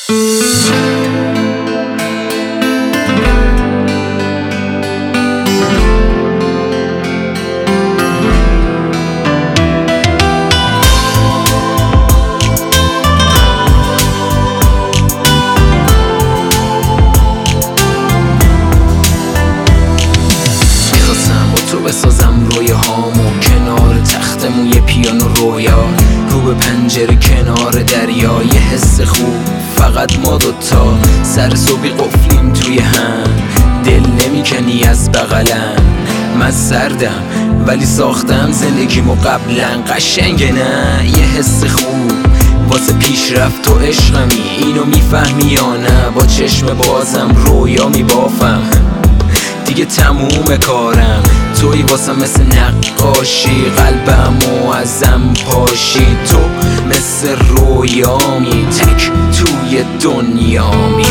بسازم رویه هامو کنار تختمون، یه پیانو رویا رو به پنجره کنار دریا، یه حس خوب فقط ما دوتا، سر صبحی قفلیم توی هم، دل نمیکنی از بغلم. من سردم ولی ساختم زندگیمو قبلا، قشنگه نه؟ یه حس خوب واسه پیشرفت تو عشقمی، اینو میفهمی یا نه؟ با چشم بازم رویا میبافم، دیگه تموم کارم توی واسم مثل نقاشی، قلبمو ازم پاشی، تو مثل رویامی، تک توی دنیامی.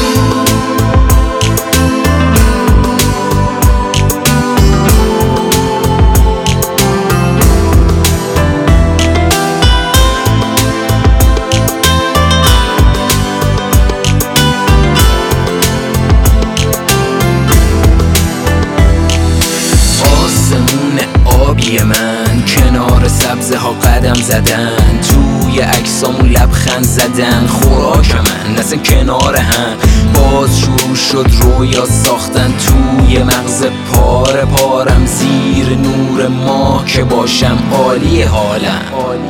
من کنار سبزه ها قدم زدن، توی عکسامون لبخند زدن، خوراک من اصلا کنار هم، باز شروع شد رویا ساختن توی مغز پاره پارم، زیر نور ماه که باشم عالی حالم.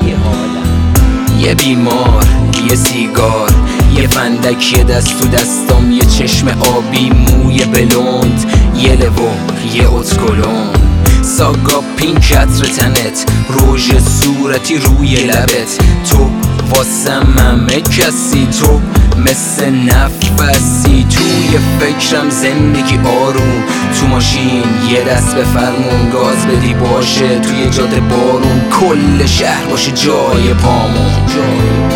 یه بیمار، یه سیگار، یه فندک، یه دست تو دستم، یه چشم آبی، موی بلوند، یه لبو، یه اتکلون، ساگا پینک عطر تنت، روژ صورتی روی لبت، تو واسم همه کسی، تو مثل نفسی، توی فکرم زندگی آروم، تو ماشین یه دست به فرمون، گاز بدی باشه توی جاده بارون، کل شهر باشه جای پامون.